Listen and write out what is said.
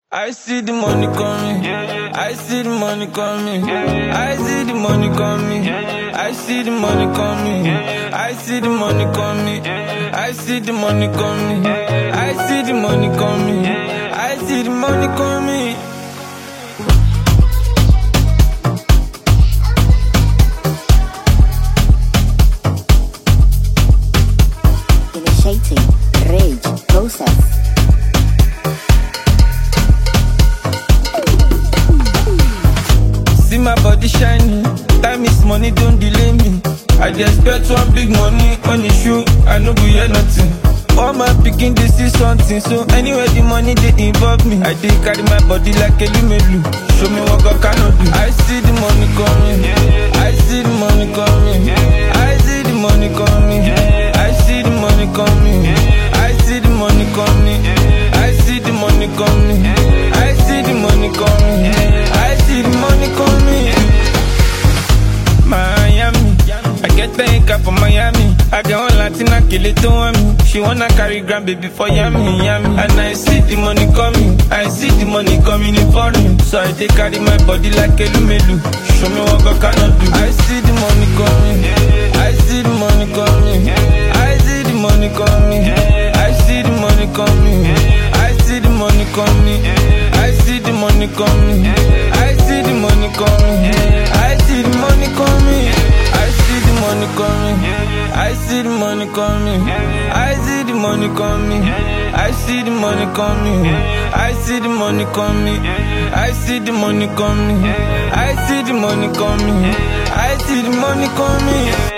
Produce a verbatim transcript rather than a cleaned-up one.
I see the money coming. I see the money coming. I see the money coming. I see the money coming. I see the money coming. I see the money coming. I see the money coming. I see the money coming. Initiating rage process. See my body shining, time is money, don't delay me. I dey expect one big money on the shoe, I no go hear nothing. All my picking they see something, so anywhere the money they involve me, I dey carry my body like a lumelu. Show me what God cannot do. I see the money coming, I see the money coming, I see the money coming, I see the money coming, I see the money coming, I see the money coming, I see the money coming, I see the money coming. Miami, I get the ink from Miami. I get one Latina, kill it to me. She wanna carry grandbaby for yummy, yummy. And I see the money coming, I see the money coming in for me. So I take carry my body like a lumelu. Show me what God cannot do. I see the money coming, I see the money coming, I see the money coming, I see the money coming, I see the money coming, I see the money coming, I see the money coming, I see the money coming, I see the money coming, I see the money coming, I see the money coming, I see the money coming, I see the money coming, I see the money coming, I see the money coming, I see the money coming.